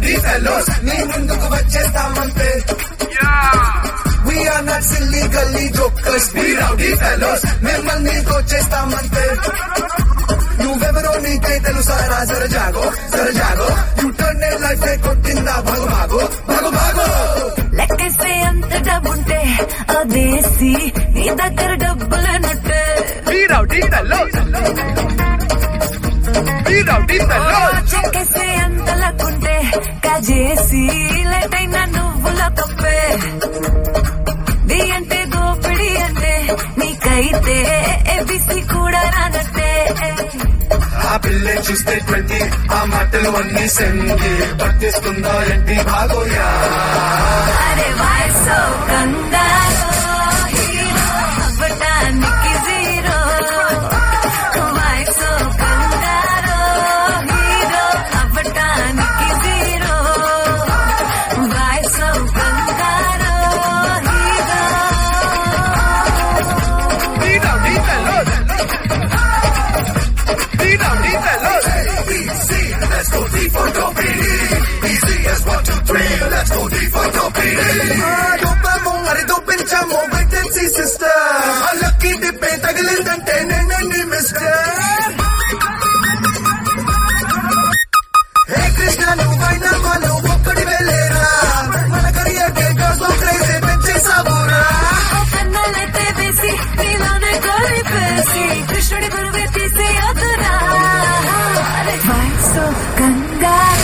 rowdy fellows నీ ముందుకు వచ్చేస్తామంతే We are not silly gully jokers We rowdy fellows మిమ్మల్ని వచ్చేస్తామంతే నువ్వెవరో నీకై తెలుసారా సరజాగో యు టర్న్ లైఫ్ కొట్టిందా భాగు భాగు లెక్కేస్తే అంత డబ్బుంటే అదేసి నీ దగ్గర డబ్బులన్నట్టే We rowdy fellows చెక్కేస్తే అంత లక్కుంటే కాజేసి లెటైనా నువ్వుల కప్పే ది అంటే దోపిడి అంటే నీకైతే ఏబిసి కూడా రానట్టే ఆ పిల్లే చూస్తే 20 ఆ మాటలు అన్ని సెంగి పట్టిస్తుందా ఏంటి భాగోయా అరే వాయిసో కంగారో హీరో అవ్వటానికి జీరో వాయిసో కంగారో హీరో అవ్వటానికి జీరో వాయిసో కంగారో hero Let's go deep for dopey. Easy as 1, 2, 3. Let's go deep for dopey. Dopamo, అరే దోపించాము wait and see sister. Lucky డిప్పే తగిలిందంటే నేనే మిస్టర్. హే కృష్ణ నువ్వైనా వాళ్ళు ఒక్కడి వెళ్ళేరా. మన కరియర్ కే కాస్తో క్రేజీ పెంచేసావురా. కన్నలైతే వేసి నీలోనే కలిపేసి కృష్ణుడి గురువే తీసి అదురా వాయిసో కంగారో